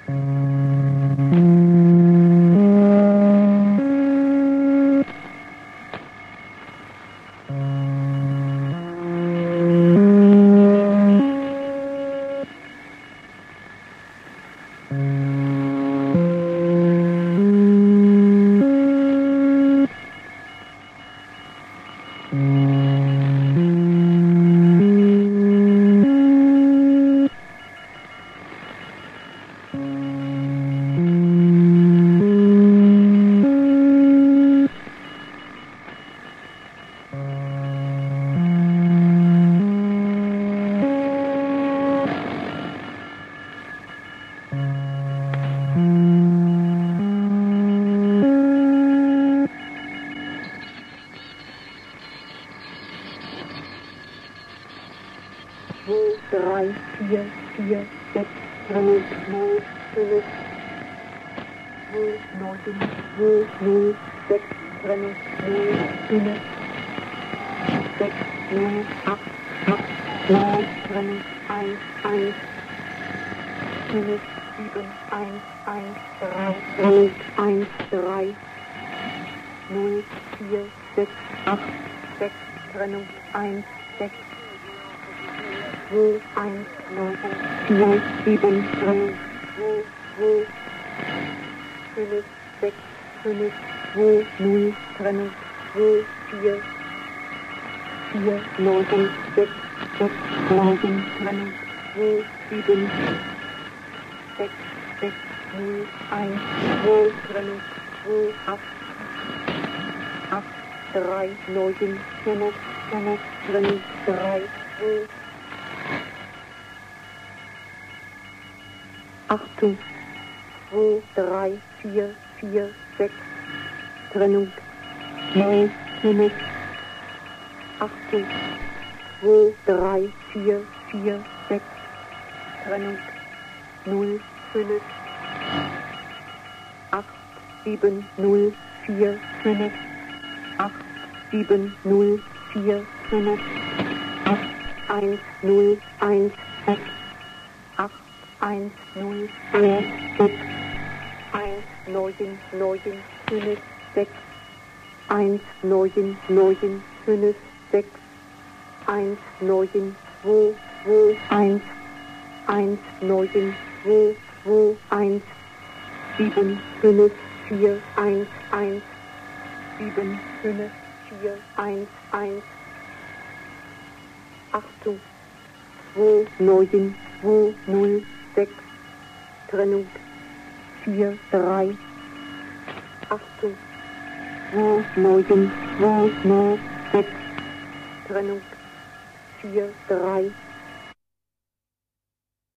drei, vier, vier, sechs, 0, 0, 5, 0, 9, 2, 0, 6, 0, 0, 5, 6, 0, 8, 8, 9, 1, 1, 5, 7, 1, 1, 3, 1, 3, 0, 4, 6, 8, 6, Trennung, 1, 6, 2, 1, 9, 4, 7, 3, 2, 2, 5, 6, 5, 2, 0, Trennung, 2, 4, 4, 9, 6, 6, 9, Trennung, 2, 7, 6, 6, 0, 1, 2, Trennung, 2, 8, 8, 3, 9, 5, 5, Trennung, 3, 2, 8, 2, 3, 4, 4, 6, Trennung, 9, 5, 8, 2, 3, 4, 4, 6, Trennung, 0, 5, 8, 7, 0, 4, 5, 8, 7, 0, 4, 5, 8, 1, 0, 1, 6, 8, 1, 0, 4, 6, 1, 9, 9, 5, 6, 1, 9, 9, 5, 6, 1, 9, 2, 2, 1, 1, 9, 2, 2, 1, 7, 5, 4, 1, 1, 7, 5, 4, 1, 1, 8, 2, 9, 2, 0, 6, Trennung, 4, 3, 8, 2, 9, 2, 0, 6, Trennung, 4, 3,